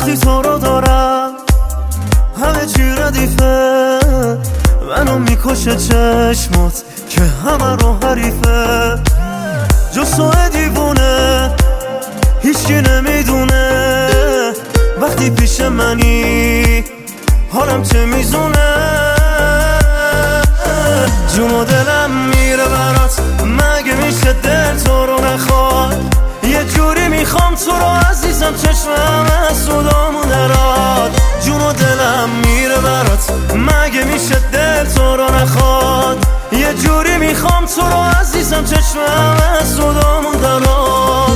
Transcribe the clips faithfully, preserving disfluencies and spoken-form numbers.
وقتی تو رو دارم همه چی ردیفه، منو میکشه چشمات که همه رو حریفه. جز تو دیوونه هیچکی نمیدونه وقتی پیش منی حالم چه میزونه. جون و دلم میره برات، مگه میشه دل تو رو نخواد؟ یه جوری میخوام تو رو عزیزم، چشمم از سودامون دراد. جون و دلم میره برات، مگه میشه دل تو رو نخواد؟ یه جوری میخوام تو رو عزیزم، چشمم از سودامون دراد.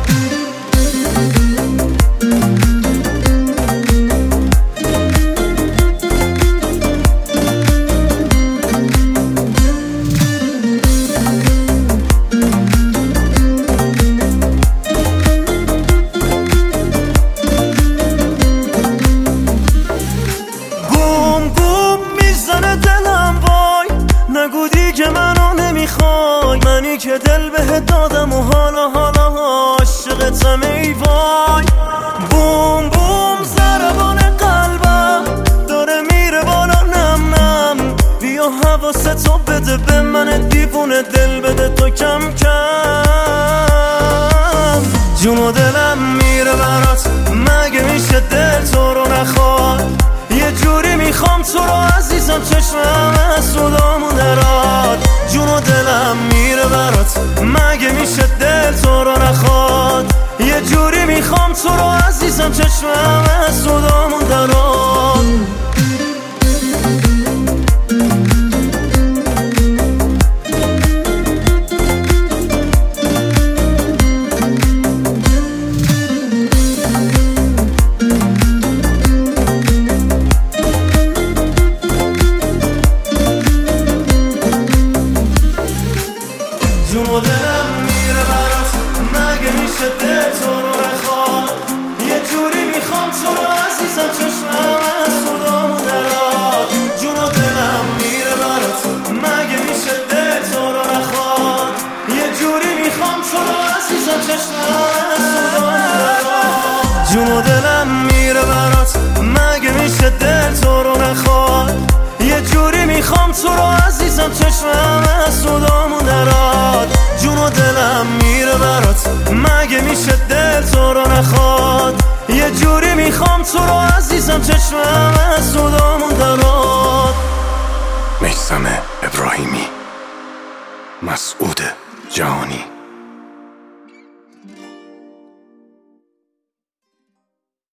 نگو دیگه منو نمیخوای، منی که دل بهت دادم و حالا حالا عاشقتم ای وای. بوم بوم ضربان قلبم داره میره بالا نم نم، بیا حواستو بده به من دیوونه، دل بده تو کم کم. جون و دلم میره برات، مگه میشه دل تو رو نخواد؟ یه جوری میخوام تو رو عزیزم، چشمم از سودامون دراد. جون و دلم میره برات، مگه میشه دل تو رو نخواد؟ یه جوری میخوام تو رو عزیزم، چشمم از سودامون دراد. جون و دلم میره برات، مگه میشه دل تو رو نخواد؟ یه جوری میخوام تو رو عزیزم، چشمم از سودامون دراد. جون و دلم میره برات، مگه میشه دل تو رو نخواد؟ یه جوری میخوام تو رو عزیزم، چشمم از سودامون دراد. جون و دلم میره برات، مگه میشه دل تو رو نخواد؟ یه جوری میخوام تو رو عزیزم، چشمم از سودامون دراد. جون و دلم میره برات، مگه میشه دل تو رو نخواد؟ یه جوری میخوام تو رو عزیزم، چشمم از سودامون دراد. میثم ابراهیمی، مسعود جهانی.